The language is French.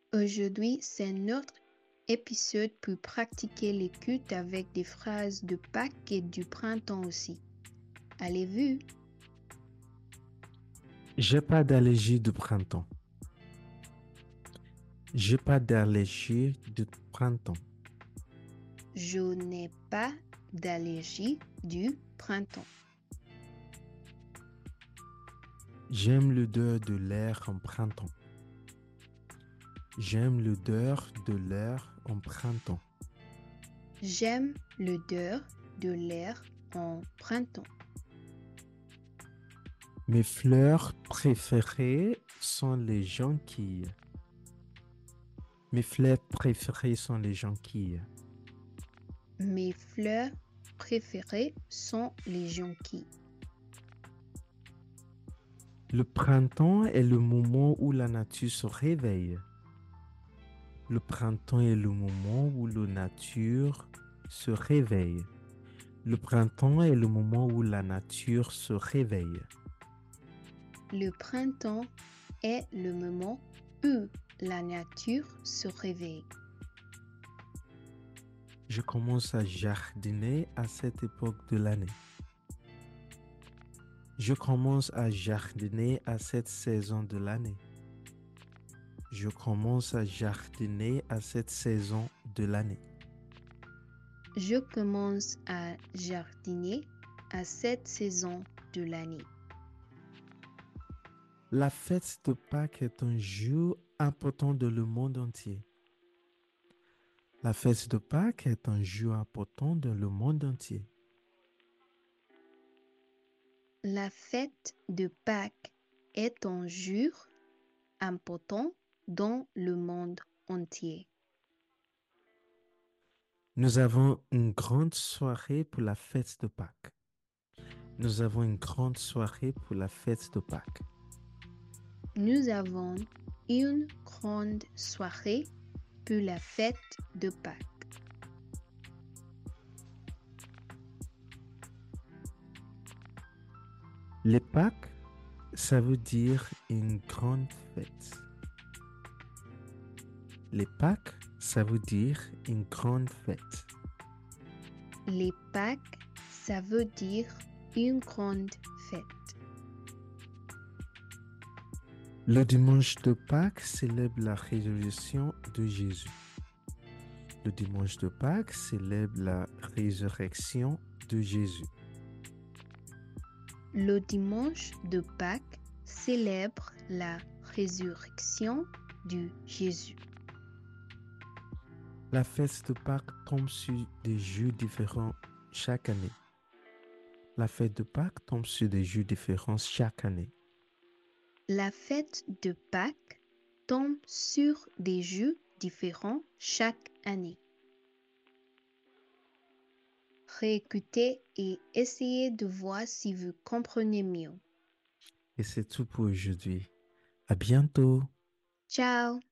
Aujourd'hui, c'est notre épisode pour pratiquer l'écoute avec des phrases de Pâques et du printemps aussi. Allez-vous? J'ai pas d'allergie de printemps. J'ai pas d'allergie de printemps. Je n'ai pas d'allergie du printemps. J'aime l'odeur de l'air en printemps. J'aime l'odeur de l'air en printemps. J'aime l'odeur de l'air en printemps. Mes fleurs préférées sont les jonquilles. Mes fleurs préférées sont les jonquilles. Mes fleurs préférées sont les jonquilles. Le printemps est le moment où la nature se réveille. Le printemps est le moment où la nature se réveille. Le printemps est le moment où la nature se réveille. Le printemps est le moment où la nature se réveille. Je commence à jardiner à cette époque de l'année. Je commence à jardiner à cette saison de l'année. Je commence à jardiner à cette saison de l'année. Je commence à jardiner à cette saison de l'année. La fête de Pâques est un jour important dans le monde entier. La fête de Pâques est un jour important dans le monde entier. La fête de Pâques est un jour important dans le monde entier. Nous avons une grande soirée pour la fête de Pâques. Nous avons une grande soirée pour la fête de Pâques. Nous avons une grande soirée pour la fête de Pâques. Les Pâques, ça veut dire une grande fête. Les Pâques, ça veut dire une grande fête. Les Pâques, ça veut dire une grande fête. Le dimanche de Pâques célèbre la résurrection de Jésus. Le dimanche de Pâques célèbre la résurrection de Jésus. Le dimanche de Pâques célèbre la résurrection de Jésus. La fête de Pâques tombe sur des jours différents chaque année. La fête de Pâques tombe sur des jours différents chaque année. La fête de Pâques tombe sur des jours différents chaque année. Réécoutez et essayez de voir si vous comprenez mieux. Et c'est tout pour aujourd'hui. À bientôt. Ciao!